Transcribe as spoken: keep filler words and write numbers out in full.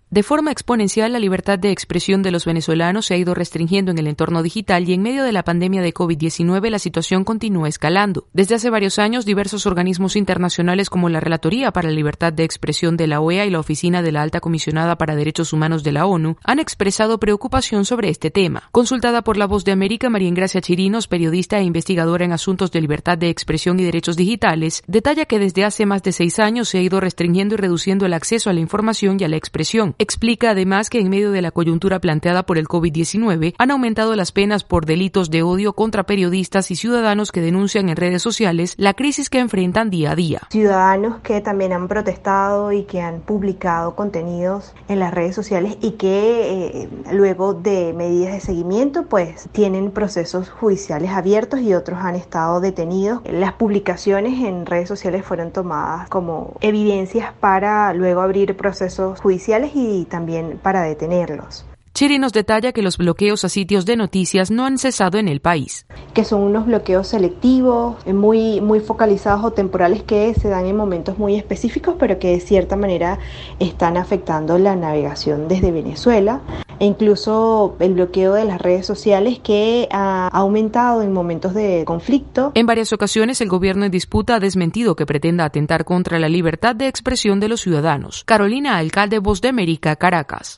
De forma exponencial, la libertad de expresión de los venezolanos se ha ido restringiendo en el entorno digital y en medio de la pandemia de COVID diecinueve la situación continúa escalando. Desde hace varios años, diversos organismos internacionales como la Relatoría para la Libertad de Expresión de la O E A y la Oficina de la Alta Comisionada para Derechos Humanos de la ONU han expresado preocupación sobre este tema. Consultada por La Voz de América, María Ingracia Chirinos, periodista e investigadora en asuntos de libertad de expresión y derechos digitales, detalla que desde hace más de seis años se ha ido restringiendo y reduciendo el acceso a la información y a la expresión. Explica además que en medio de la coyuntura planteada por el COVID diecinueve han aumentado las penas por delitos de odio contra periodistas y ciudadanos que denuncian en redes sociales la crisis que enfrentan día a día. Ciudadanos que también han protestado y que han publicado contenidos en las redes sociales y que eh, luego de medidas de seguimiento pues tienen procesos judiciales abiertos y otros han estado detenidos. Las publicaciones en redes sociales fueron tomadas como evidencias para luego abrir procesos judiciales y también para detenerlos. Chirinos detalla que los bloqueos a sitios de noticias no han cesado en el país. Que son unos bloqueos selectivos, muy, muy focalizados o temporales que se dan en momentos muy específicos, pero que de cierta manera están afectando la navegación desde Venezuela. E incluso el bloqueo de las redes sociales que ha aumentado en momentos de conflicto. En varias ocasiones el gobierno en disputa ha desmentido que pretenda atentar contra la libertad de expresión de los ciudadanos. Carolina Alcalde, Voz de América, Caracas.